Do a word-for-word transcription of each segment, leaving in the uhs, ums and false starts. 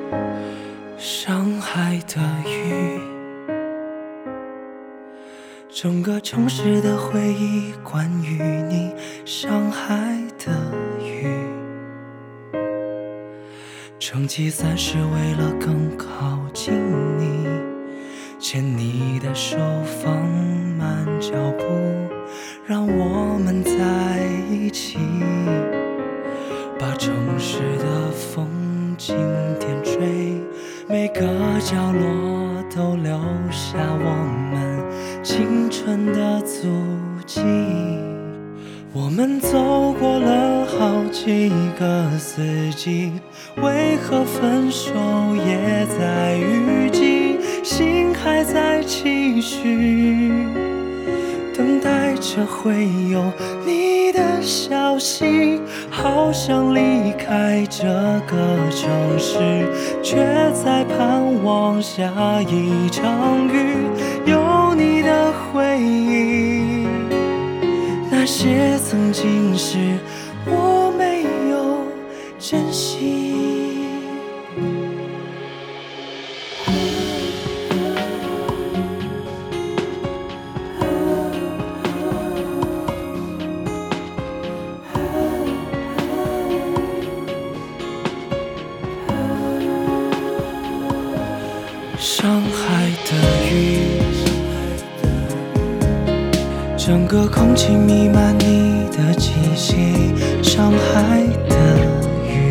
上海的雨，整个城市的回忆，关于你。上海的雨，成绩三是为了更靠近你，牵你的手放慢脚步，让我们在一起，把城市的风景点缀，每个角落都留下我们青春的足迹。我们走过了好几个四季，为何分手也在雨季？心还在期许，等待着会有你的消息。好想离开这个城市，却在盼望下一场雨，有你的回忆。那些曾经是我没有珍惜。上海的雨，整个空气弥漫你的气息。上海的雨，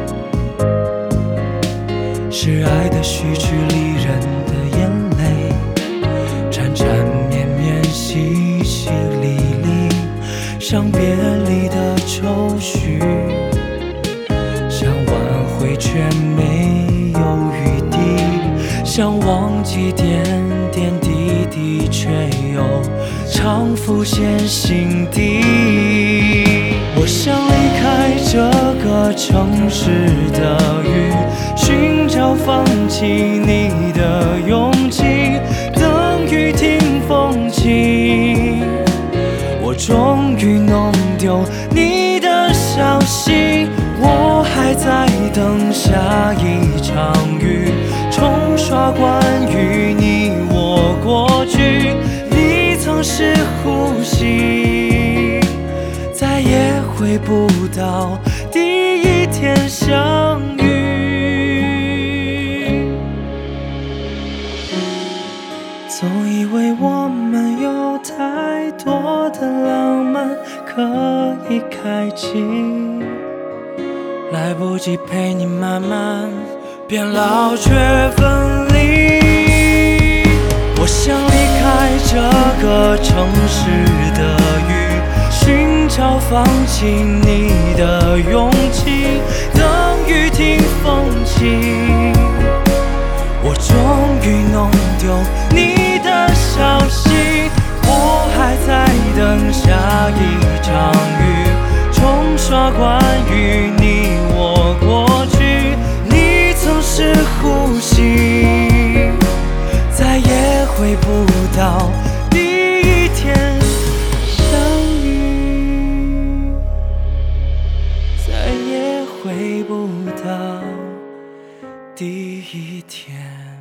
是爱的序曲里人的眼泪，缠缠绵绵，淅淅沥沥，像别离的愁绪，想挽回却没有余地，想忘记点点滴滴，却又常浮现心底。我想离开这个城市的雨，寻找放弃你的勇气，等雨停风起。我终于弄丢你的消息，我还在等下一场雨，冲刷关于你我过去。你曾是呼吸，再也回不到第一天相遇。总以为我们有太多的浪漫可以开启，来不及陪你慢慢变老却分离。我想离开这个城市的雨，寻找放弃你的勇气，等雨停风起。我终于弄丢你的消息，我还在等下一场雨，冲刷关于你我过去。你曾是呼吸，再也回不到第一天相遇，再也回不到第一天。